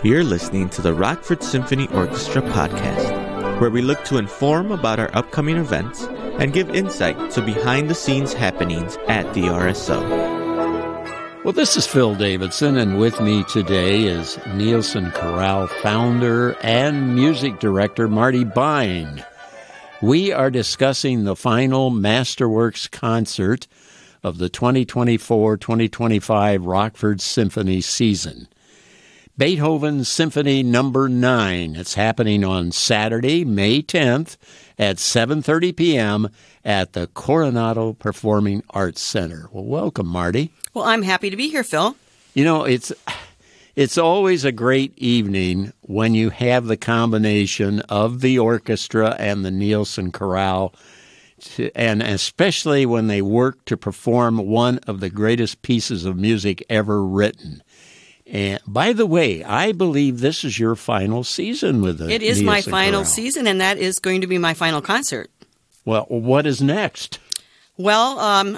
You're listening to the Rockford Symphony Orchestra podcast, where we look to inform about our upcoming events and give insight to behind-the-scenes happenings at the RSO. Well, this is Phil Davidson, and with me today is Nielsen Chorale founder and music director Marty Bine. We are discussing the final Masterworks concert of the 2024-2025 Rockford Symphony season. Beethoven Symphony No. 9. It's happening on Saturday, May 10th at 7:30 p.m. at the Coronado Performing Arts Center. Well, welcome, Marty. Well, I'm happy to be here, Phil. You know, it's always a great evening when you have the combination of the orchestra and the Nielsen Chorale, and especially when they work to perform one of the greatest pieces of music ever written. And by the way, I believe this is your final season with the It is Nielsen my final Chorale. season, and that is going to be my final concert. Well, what is next? Well,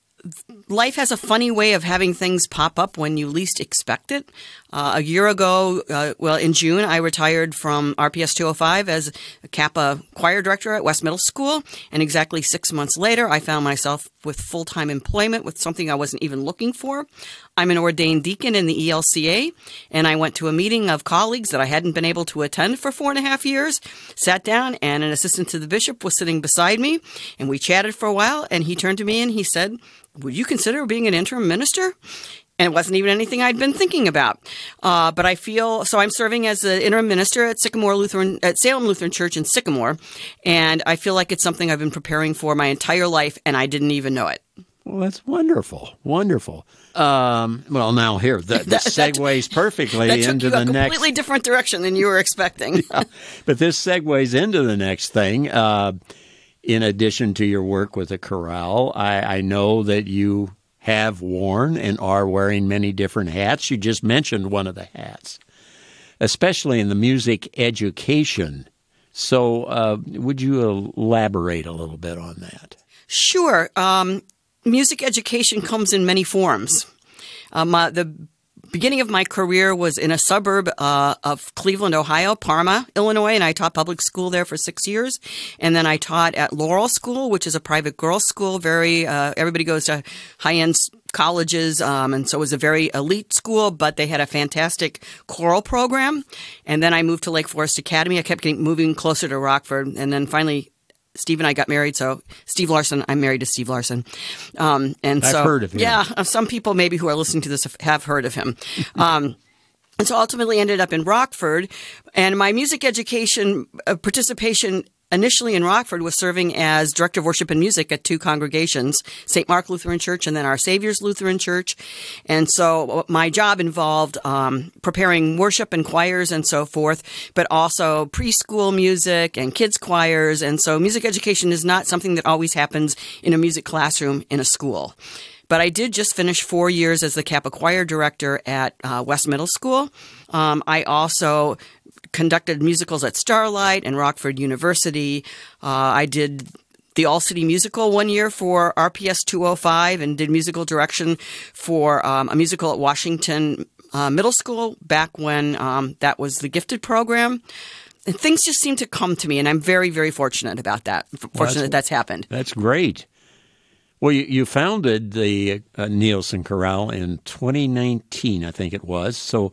life has a funny way of having things pop up when you least expect it. A year ago, in June, I retired from RPS 205 as a Kappa choir director at West Middle School. And exactly 6 months later, I found myself with full-time employment with something I wasn't even looking for. I'm an ordained deacon in the ELCA, and I went to a meeting of colleagues that I hadn't been able to attend for 4.5 years, sat down, and an assistant to the bishop was sitting beside me, and we chatted for a while, and he turned to me and he said, "Would you consider being an interim minister?" And it wasn't even anything I'd been thinking about. But I feel, so I'm serving as the interim minister at Salem Lutheran Church in Sycamore, and I feel like it's something I've been preparing for my entire life, and I didn't even know it. Well, that's wonderful. Wonderful. Well, now here, that segues perfectly into the next... That took you a completely different direction than you were expecting. Yeah, but this segues into the next thing. In addition to your work with the chorale, I know that you have worn and are wearing many different hats. You just mentioned one of the hats, especially in the music education. So would you elaborate a little bit on that? Sure. Music education comes in many forms. The beginning of my career was in a suburb of Cleveland, Ohio, Parma, Illinois, and I taught public school there for 6 years. And then I taught at Laurel School, which is a private girls' school. Everybody goes to high-end colleges, and so it was a very elite school, but they had a fantastic choral program. And then I moved to Lake Forest Academy. I kept moving closer to Rockford, and then finally Steve and I got married, so Steve Larson, I'm married to Steve Larson. I've heard of him. Yeah, some people maybe who are listening to this have heard of him. And so ultimately ended up in Rockford. And my music education participation initially in Rockford was serving as director of worship and music at two congregations, St. Mark Lutheran Church and then Our Savior's Lutheran Church. And so my job involved preparing worship and choirs and so forth, but also preschool music and kids choirs. And so music education is not something that always happens in a music classroom in a school. But I did just finish 4 years as the Kappa choir director at West Middle School. I also conducted musicals at Starlight and Rockford University. I did the All-City Musical 1 year for RPS 205 and did musical direction for a musical at Washington Middle School back when that was the gifted program. And things just seem to come to me, and I'm very, very fortunate about that. Fortunate that's happened. That's great. Well, you founded the Nielsen Chorale in 2019, I think it was. So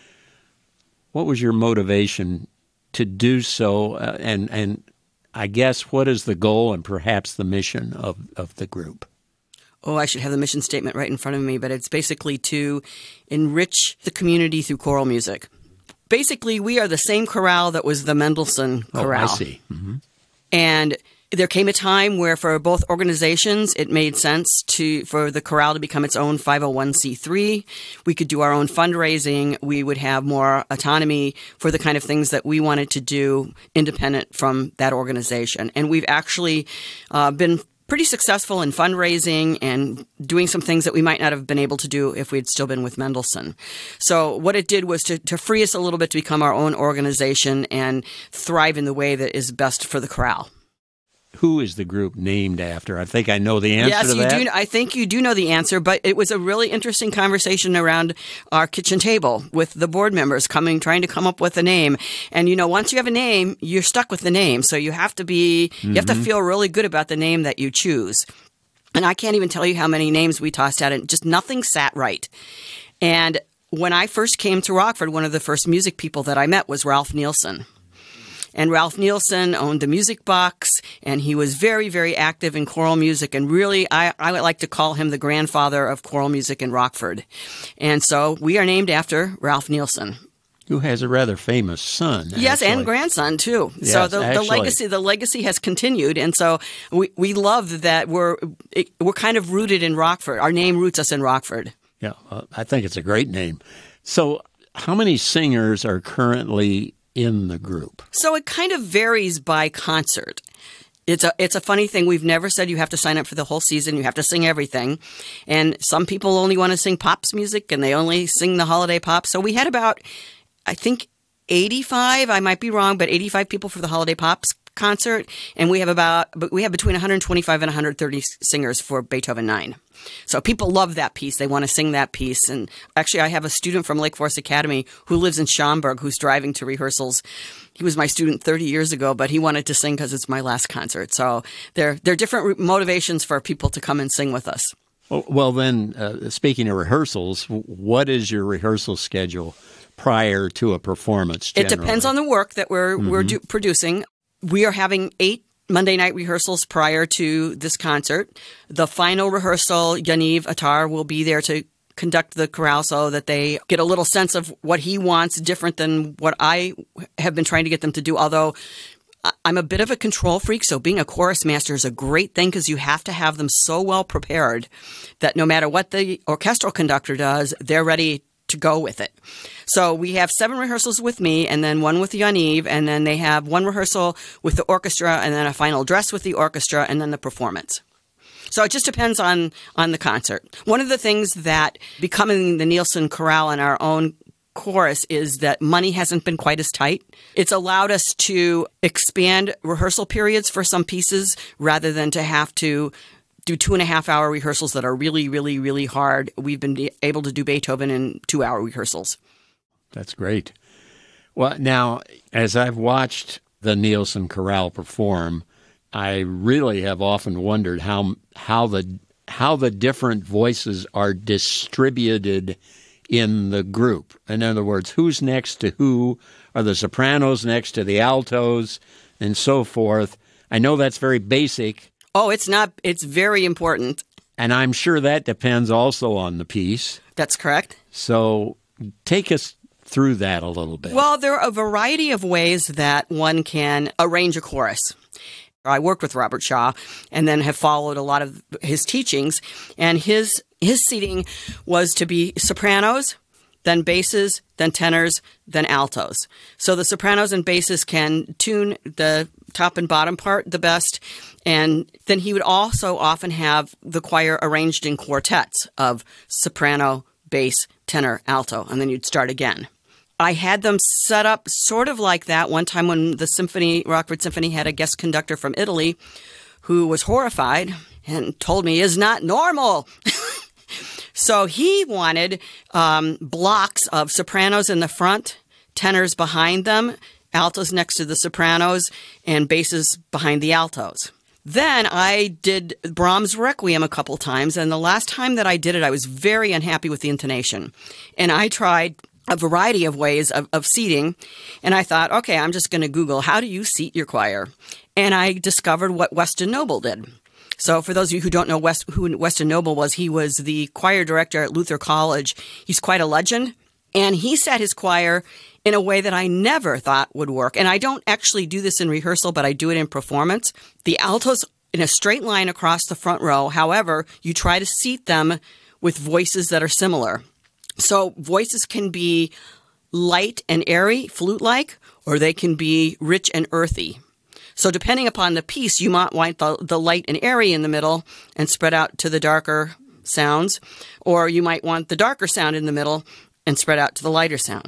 what was your motivation to do so? And I guess what is the goal and perhaps the mission of the group? Oh, I should have the mission statement right in front of me, but it's basically to enrich the community through choral music. Basically, we are the same chorale that was the Mendelssohn Chorale. Oh, I see. Mm-hmm. And there came a time where for both organizations, it made sense for the chorale to become its own 501c3. We could do our own fundraising. We would have more autonomy for the kind of things that we wanted to do independent from that organization. And we've actually been pretty successful in fundraising and doing some things that we might not have been able to do if we'd still been with Mendelssohn. So what it did was to free us a little bit to become our own organization and thrive in the way that is best for the chorale. who is the group named after? I think I know the answer to that. Yes, you do. I think you do know the answer, but it was a really interesting conversation around our kitchen table with the board members trying to come up with a name. And, once you have a name, you're stuck with the name. So you have to you have to feel really good about the name that you choose. And I can't even tell you how many names we tossed out, and just nothing sat right. And when I first came to Rockford, one of the first music people that I met was Ralph Nielsen. And Ralph Nielsen owned the Music Box, and he was very, very active in choral music. And really, I would like to call him the grandfather of choral music in Rockford. And so we are named after Ralph Nielsen. Who has a rather famous son. Yes, actually. and grandson, too. Yes, so the legacy has continued. And so we love that we're kind of rooted in Rockford. Our name roots us in Rockford. Yeah, I think it's a great name. So how many singers are currently in the group? So it kind of varies by concert. It's a funny thing. We've never said you have to sign up for the whole season. You have to sing everything. And some people only want to sing pops music, and they only sing the holiday pop. So we had about, I think, 85, I might be wrong, but 85 people for the holiday pops concert. And we have between 125 and 130 singers for Beethoven 9. So people love that piece. They want to sing that piece. And actually, I have a student from Lake Forest Academy who lives in Schaumburg who's driving to rehearsals. He was my student 30 years ago, but he wanted to sing because it's my last concert. So there are different motivations for people to come and sing with us. Well, then, speaking of rehearsals, what is your rehearsal schedule prior to a performance generally? It depends on the work that we're producing. We are having 8 Monday night rehearsals prior to this concert. The final rehearsal, Yaniv Attar will be there to conduct the chorale so that they get a little sense of what he wants, different than what I have been trying to get them to do. Although I'm a bit of a control freak, so being a chorus master is a great thing because you have to have them so well prepared that no matter what the orchestral conductor does, they're ready to go with it. So we have 7 rehearsals with me and then 1 with Yaniv, and then they have 1 rehearsal with the orchestra and then a final dress with the orchestra and then the performance. So it just depends on the concert. One of the things that becoming the Nielsen Chorale in our own chorus is that money hasn't been quite as tight. It's allowed us to expand rehearsal periods for some pieces rather than to have to do 2.5-hour rehearsals that are really, really, really hard. We've been able to do Beethoven in 2-hour rehearsals. That's great. Well, now, as I've watched the Nielsen Chorale perform, I really have often wondered how the different voices are distributed in the group. In other words, who's next to who? Are the sopranos next to the altos and so forth? I know that's very basic. Oh, it's not. It's very important. And I'm sure that depends also on the piece. That's correct. So take us through that a little bit. Well, there are a variety of ways that one can arrange a chorus. I worked with Robert Shaw and then have followed a lot of his teachings. And his seating was to be sopranos, then basses, then tenors, then altos. So the sopranos and basses can tune the top and bottom part the best. And then he would also often have the choir arranged in quartets of soprano, bass, tenor, alto, and then you'd start again. I had them set up sort of like that one time when the Rockford Symphony had a guest conductor from Italy who was horrified and told me is not normal. So he wanted blocks of sopranos in the front, tenors behind them, altos next to the sopranos, and basses behind the altos. Then I did Brahms' Requiem a couple times, and the last time that I did it, I was very unhappy with the intonation. And I tried a variety of ways of seating, and I thought, okay, I'm just going to Google, how do you seat your choir? And I discovered what Weston Noble did. So for those of you who don't know who Weston Noble was, he was the choir director at Luther College. He's quite a legend, and he set his choir in a way that I never thought would work. And I don't actually do this in rehearsal, but I do it in performance. The altos in a straight line across the front row. However, you try to seat them with voices that are similar. So voices can be light and airy, flute-like, or they can be rich and earthy. So depending upon the piece, you might want the light and airy in the middle and spread out to the darker sounds, or you might want the darker sound in the middle and spread out to the lighter sound.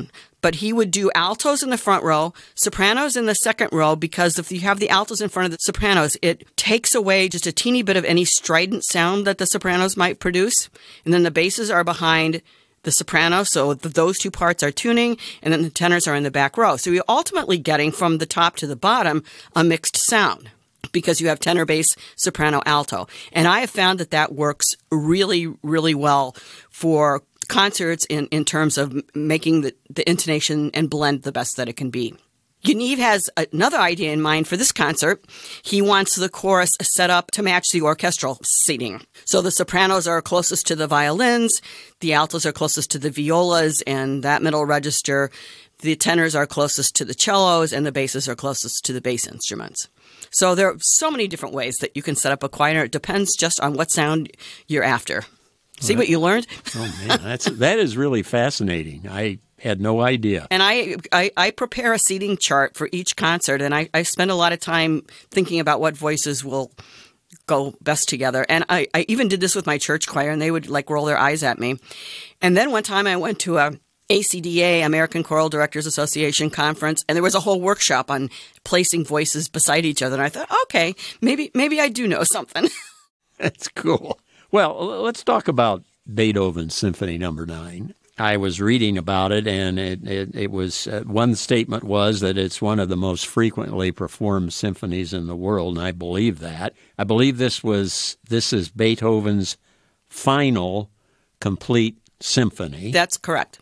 but he would do altos in the front row, sopranos in the second row, because if you have the altos in front of the sopranos, it takes away just a teeny bit of any strident sound that the sopranos might produce. And then the basses are behind the soprano, so those two parts are tuning, and then the tenors are in the back row. So you're ultimately getting from the top to the bottom a mixed sound, because you have tenor, bass, soprano, alto. And I have found that that works really, really well for concerts in terms of making the intonation and blend the best that it can be. Yaniv has another idea in mind for this concert. He wants the chorus set up to match the orchestral seating. So the sopranos are closest to the violins, the altos are closest to the violas and that middle register, the tenors are closest to the cellos, and the basses are closest to the bass instruments. So there are so many different ways that you can set up a choir. It depends just on what sound you're after. See what you learned? Oh, man, that is really fascinating. I had no idea. And I prepare a seating chart for each concert, and I spend a lot of time thinking about what voices will go best together. And I even did this with my church choir, and they would like roll their eyes at me. And then one time I went to a ACDA, American Choral Directors Association conference, and there was a whole workshop on placing voices beside each other. And I thought, okay, maybe I do know something. That's cool. Well, let's talk about Beethoven's Symphony No. 9. I was reading about it, and it was one statement was that it's one of the most frequently performed symphonies in the world, and I believe that. I believe this is Beethoven's final complete symphony. That's correct.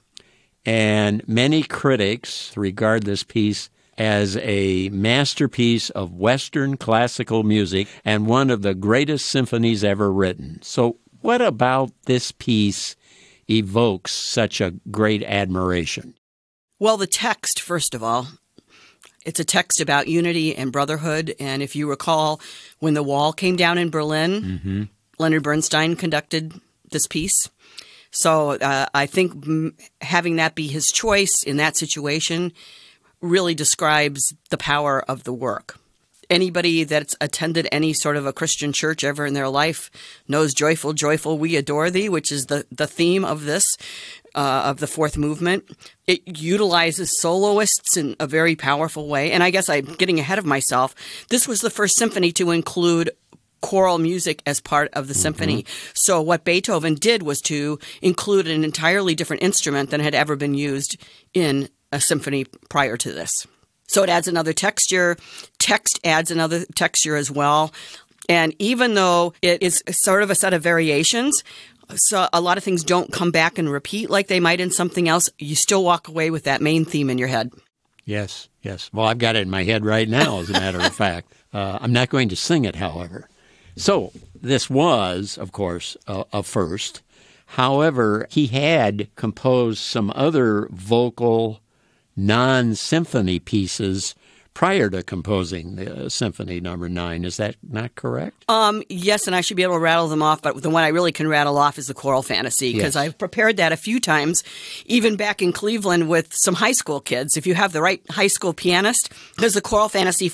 And many critics regard this piece as a masterpiece of Western classical music and one of the greatest symphonies ever written. So what about this piece evokes such a great admiration? Well, the text, first of all, it's a text about unity and brotherhood. And if you recall, when the wall came down in Berlin, Leonard Bernstein conducted this piece. So I think having that be his choice in that situation really describes the power of the work. Anybody that's attended any sort of a Christian church ever in their life knows Joyful, Joyful, We Adore Thee, which is the theme of this, of the fourth movement. It utilizes soloists in a very powerful way. And I guess I'm getting ahead of myself. This was the first symphony to include choral music as part of the symphony. So what Beethoven did was to include an entirely different instrument than had ever been used in a symphony prior to this. So it adds another texture. Text adds another texture as well. And even though it is sort of a set of variations, so a lot of things don't come back and repeat like they might in something else, you still walk away with that main theme in your head. Yes, yes. Well, I've got it in my head right now, as a matter of fact. I'm not going to sing it, however. So this was, of course, a first. However, he had composed some other vocal non-symphony pieces prior to composing the Symphony No. 9. Is that not correct? Yes, and I should be able to rattle them off, but the one I really can rattle off is the Choral Fantasy, because I've prepared that a few times, even back in Cleveland with some high school kids. If you have the right high school pianist, because the Choral Fantasy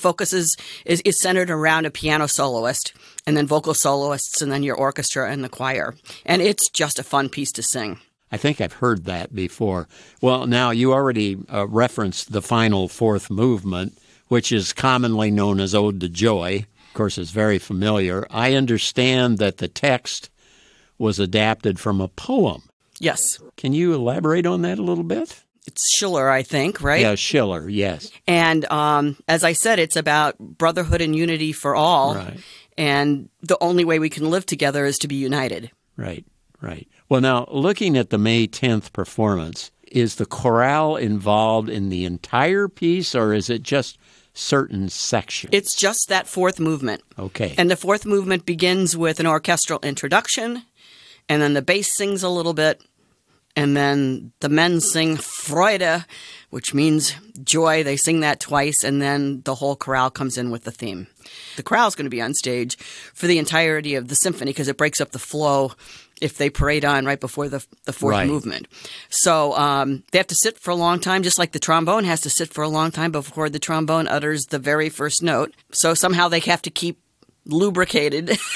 is centered around a piano soloist, and then vocal soloists, and then your orchestra and the choir. And it's just a fun piece to sing. I think I've heard that before. Well, now you already referenced the final fourth movement, which is commonly known as Ode to Joy. Of course, it's very familiar. I understand that the text was adapted from a poem. Yes. Can you elaborate on that a little bit? It's Schiller, I think, right? Yeah, Schiller, yes. And as I said, it's about brotherhood and unity for all. Right. And the only way we can live together is to be united. Right, right. Well, now, looking at the May 10th performance, is the chorale involved in the entire piece, or is it just certain sections? It's just that fourth movement. Okay. And the fourth movement begins with an orchestral introduction, and then the bass sings a little bit, and then the men sing Freude, which means joy. They sing that twice, and then the whole chorale comes in with the theme. The chorale is going to be on stage for the entirety of the symphony because it breaks up the flow if they parade on right before the fourth movement. So they have to sit for a long time, just like the trombone has to sit for a long time before the trombone utters the very first note. So somehow they have to keep lubricated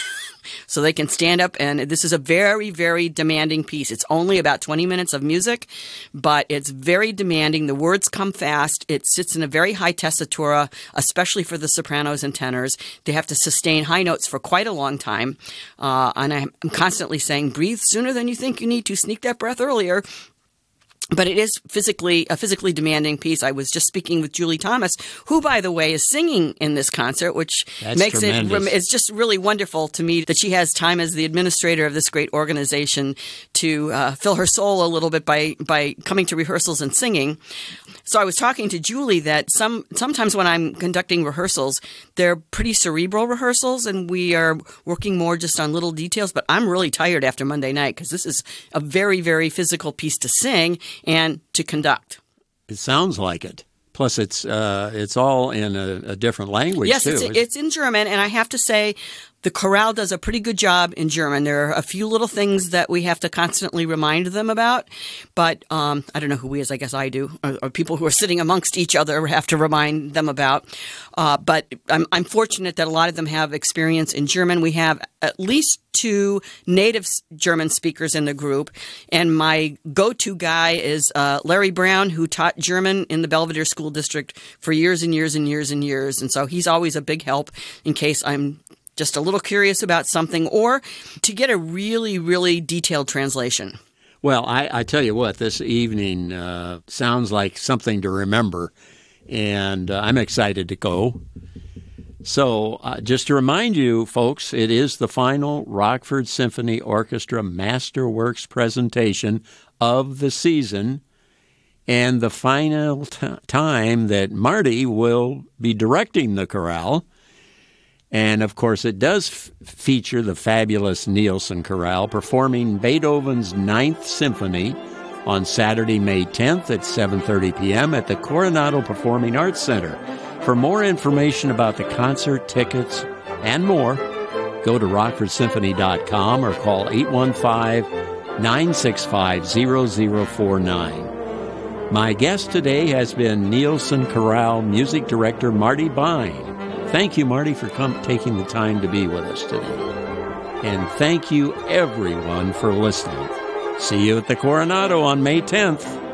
so they can stand up. And this is a very, very demanding piece. It's only about 20 minutes of music, but it's very demanding. The words come fast. It sits in a very high tessitura, especially for the sopranos and tenors. They have to sustain high notes for quite a long time. And I'm constantly saying, breathe sooner than you think you need to. Sneak that breath earlier. But it is a physically demanding piece. I was just speaking with Julie Thomas, who, by the way, is singing in this concert, which makes it's just really wonderful to me that she has time as the administrator of this great organization to fill her soul a little bit by coming to rehearsals and singing. So I was talking to Julie that sometimes when I'm conducting rehearsals, they're pretty cerebral rehearsals, and we are working more just on little details. But I'm really tired after Monday night because this is a very, very physical piece to sing and to conduct. It sounds like it. Plus, it's all in a different language, yes, too. Yes, it's in German, and I have to say the chorale does a pretty good job in German. There are a few little things that we have to constantly remind them about, but I don't know who we is. I guess I do, or people who are sitting amongst each other have to remind them about. But I'm fortunate that a lot of them have experience in German. We have at least 2 native German speakers in the group, and my go-to guy is Larry Brown, who taught German in the Belvedere School District for years and years and years and years, and so he's always a big help in case I'm just a little curious about something or to get a really, really detailed translation. Well, I tell you what, this evening sounds like something to remember, and I'm excited to go. So just to remind you, folks, it is the final Rockford Symphony Orchestra Masterworks presentation of the season and the final time that Marty will be directing the chorale. And, of course, it does feature the fabulous Nielsen Chorale performing Beethoven's Ninth Symphony on Saturday, May 10th at 7:30 p.m. at the Coronado Performing Arts Center. For more information about the concert, tickets, and more, go to rockfordsymphony.com or call 815-965-0049. My guest today has been Nielsen Chorale Music Director Marty Bine. Thank you, Marty, for taking the time to be with us today. And thank you, everyone, for listening. See you at the Coronado on May 10th.